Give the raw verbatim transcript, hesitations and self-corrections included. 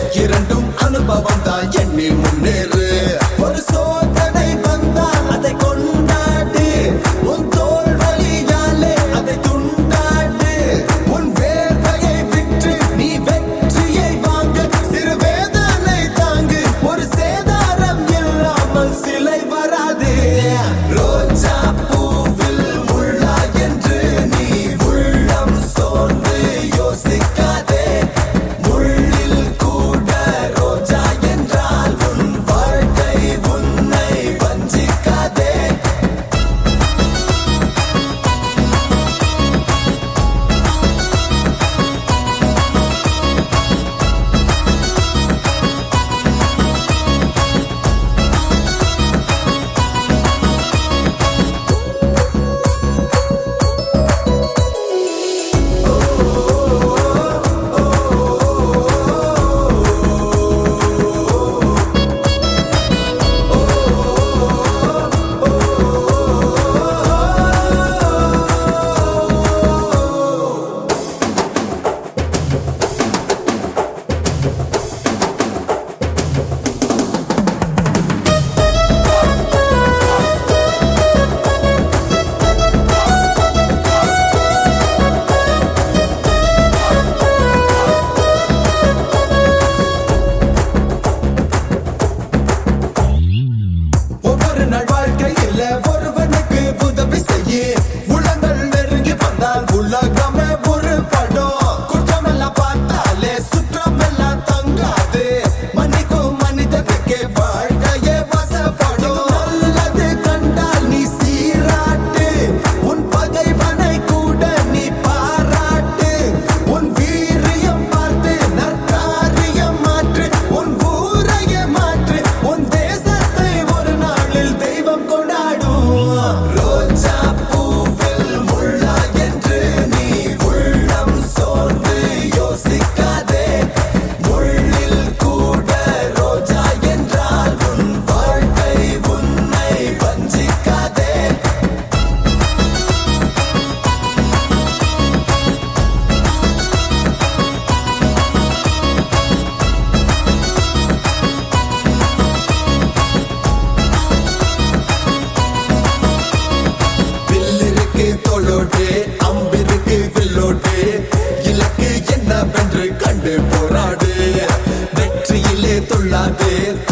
இரண்டும் அனுபவம் தான் எண்ணி முன்னேறு. ஒரு சோதனை வந்தால் அதை கொண்டாடு, உன் தோல் வலியாலே அதை துண்டாடு. உன் வேர்வையை விற்று நீ வெற்றியை வாங்க, சிறு வேதனை தாங்கு, ஒரு சேதாரம் இல்லாமல் சிலை வராது. ரோஜா பூவில் முள்ளா என்று நீ உள்ளம் சோர்ந்து யோசிக்காதே. முள்ளில் கூட ரோஜா என்றால் உன் வாழ்க்கை உன்னை வஞ்சிக்காதே. ஒவ்வொரு நாள் வாழ்க்கையில் ஒருவனுக்கு உதவி செய்ய உலங்கள் நெருங்கி வந்தால் உலகமே ஒரு படம். குற்றமெல்லாம் பார்த்தாலே சுற்றமெல்லாம் தங்காது, மன்னிக்கும் மனிதனுக்கே வாழ்க்கையே வசப்படும். நல்லது கண்டால் நீ சீராட்டு, உன் பகைவனை கூட நீ பாராட்டு. உன் வீரியம் பார்த்து நற்காரியம் மாற்று, உன் ஊரையே மாற்று, உன் தேசத்தை ஒரு நாளில் தெய்வம் கொண்டாடும். ரோஜா பூவில் முள்ளா என்று நீ உள்ளம் சோர்ந்து யோசிக்காதே. முள்ளில் கூட ரோஜா என்றால் உன் வாழ்க்கை உன்னை வஞ்சிக்காதே. வில்லிருக்கு தோளோடு, அம்பிருக்கு வில்லோடு, இலக்கு என்னவென்று கண்டு போராடு. வெற்றியிலே துள்ளாதே,